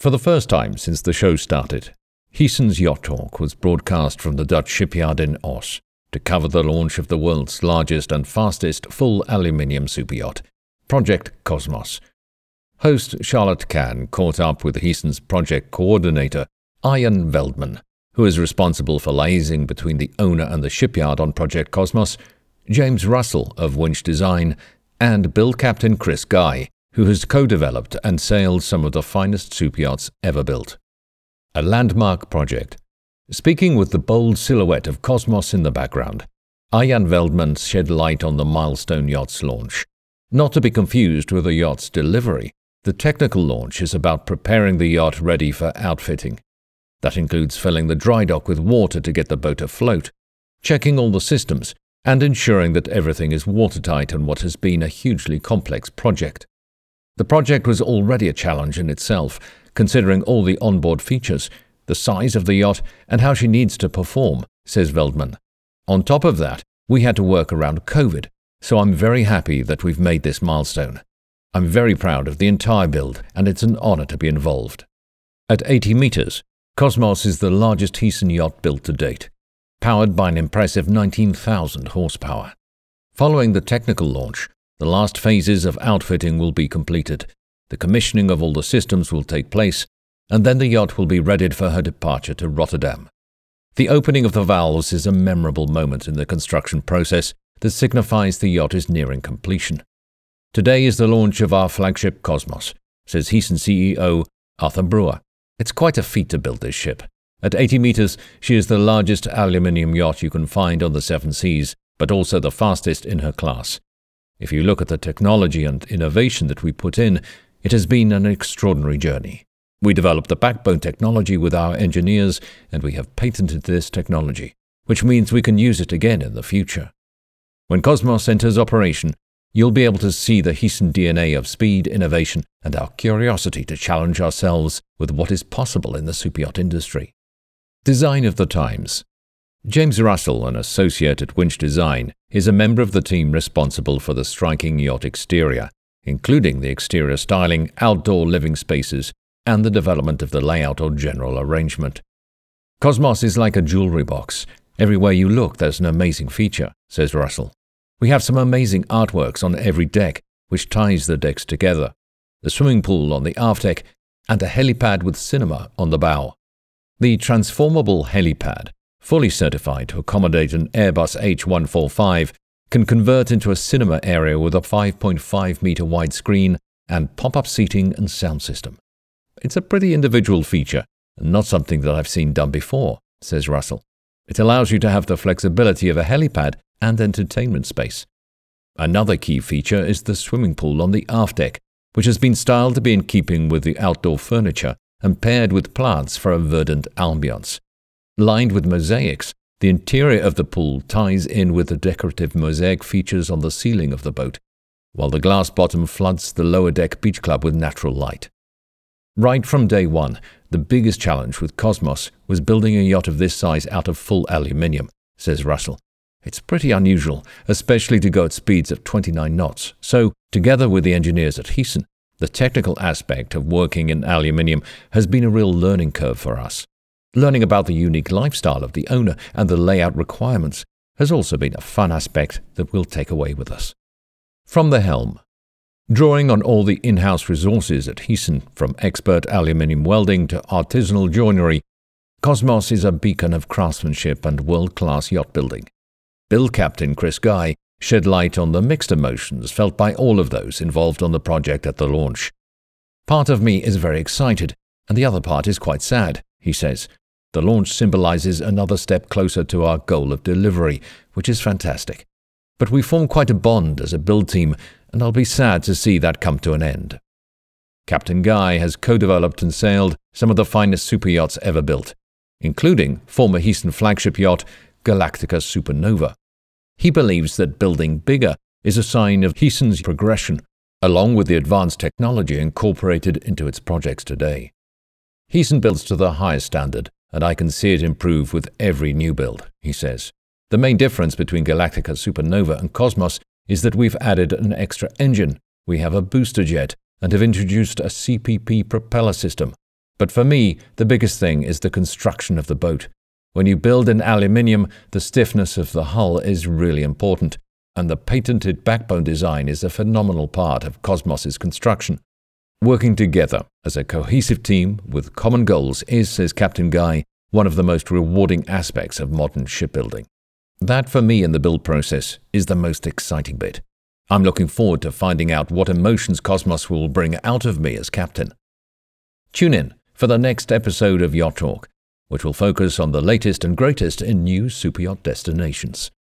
For the first time since the show started, Hyssen's Yacht Talk was broadcast from the Dutch shipyard in Oss to cover the launch of the world's largest and fastest full aluminium superyacht, Project Cosmos. Host Charlotte Kahn caught up with Hyssen's project coordinator, Arjan Veldman, who is responsible for liaising between the owner and the shipyard on Project Cosmos, James Russell of Winch Design, and Bill Captain Chris Guy, who has co-developed and sailed some of the finest superyachts ever built. A landmark project. Speaking with the bold silhouette of Cosmos in the background, Arjan Veldman shed light on the milestone yacht's launch. Not to be confused with the yacht's delivery, the technical launch is about preparing the yacht ready for outfitting. That includes filling the dry dock with water to get the boat afloat, checking all the systems, and ensuring that everything is watertight on what has been a hugely complex project. The project was already a challenge in itself, considering all the onboard features, the size of the yacht, and how she needs to perform, says Veldman. On top of that, we had to work around COVID, so I'm very happy that we've made this milestone. I'm very proud of the entire build, and it's an honor to be involved. At 80 meters, Cosmos is the largest Hyssen yacht built to date, powered by an impressive 19,000 horsepower. Following the technical launch, the last phases of outfitting will be completed, the commissioning of all the systems will take place, and then the yacht will be readied for her departure to Rotterdam. The opening of the valves is a memorable moment in the construction process that signifies the yacht is nearing completion. Today is the launch of our flagship Cosmos, says Hyssen CEO Arthur Brewer. It's quite a feat to build this ship. At 80 meters, she is the largest aluminium yacht you can find on the Seven Seas, but also the fastest in her class. If you look at the technology and innovation that we put in, it has been an extraordinary journey. We developed the backbone technology with our engineers, and we have patented this technology, which means we can use it again in the future. When Cosmos enters operation, you'll be able to see the Hyssen DNA of speed, innovation, and our curiosity to challenge ourselves with what is possible in the superyacht industry. Design of the times. James Russell, an associate at Winch Design, is a member of the team responsible for the striking yacht exterior, including the exterior styling, outdoor living spaces, and the development of the layout or general arrangement. Cosmos is like a jewelry box. Everywhere you look, there's an amazing feature, says Russell. We have some amazing artworks on every deck, which ties the decks together, the swimming pool on the aft deck, and a helipad with cinema on the bow. The transformable helipad, fully certified to accommodate an Airbus H145, can convert into a cinema area with a 5.5-meter wide screen and pop-up seating and sound system. It's a pretty individual feature, and not something that I've seen done before, says Russell. It allows you to have the flexibility of a helipad and entertainment space. Another key feature is the swimming pool on the aft deck, which has been styled to be in keeping with the outdoor furniture and paired with plants for a verdant ambiance. Lined with mosaics, the interior of the pool ties in with the decorative mosaic features on the ceiling of the boat, while the glass bottom floods the lower deck beach club with natural light. Right from day one, the biggest challenge with Cosmos was building a yacht of this size out of full aluminium, says Russell. It's pretty unusual, especially to go at speeds of 29 knots. So, together with the engineers at Hyssen, the technical aspect of working in aluminium has been a real learning curve for us. Learning about the unique lifestyle of the owner and the layout requirements has also been a fun aspect that we'll take away with us. From the helm. Drawing on all the in-house resources at Hyssen, from expert aluminium welding to artisanal joinery, Cosmos is a beacon of craftsmanship and world-class yacht building. Bill Captain Chris Guy shed light on the mixed emotions felt by all of those involved on the project at the launch. Part of me is very excited, and the other part is quite sad, he says. The launch symbolizes another step closer to our goal of delivery, which is fantastic. But we form quite a bond as a build team, and I'll be sad to see that come to an end. Captain Guy has co-developed and sailed some of the finest superyachts ever built, including former Hyssen flagship yacht Galactica Supernova. He believes that building bigger is a sign of Hyssen's progression, along with the advanced technology incorporated into its projects today. Hyssen builds to the highest standard, and I can see it improve with every new build, he says. The main difference between Galactica Supernova and Cosmos is that we've added an extra engine, we have a booster jet, and have introduced a CPP propeller system. But for me, the biggest thing is the construction of the boat. When you build in aluminium, the stiffness of the hull is really important, and the patented backbone design is a phenomenal part of Kosmos's construction. Working together as a cohesive team with common goals is, says Captain Guy, one of the most rewarding aspects of modern shipbuilding. That, for me in the build process, is the most exciting bit. I'm looking forward to finding out what emotions Kosmos will bring out of me as captain. Tune in for the next episode of Yacht Talk, which will focus on the latest and greatest in new superyacht destinations.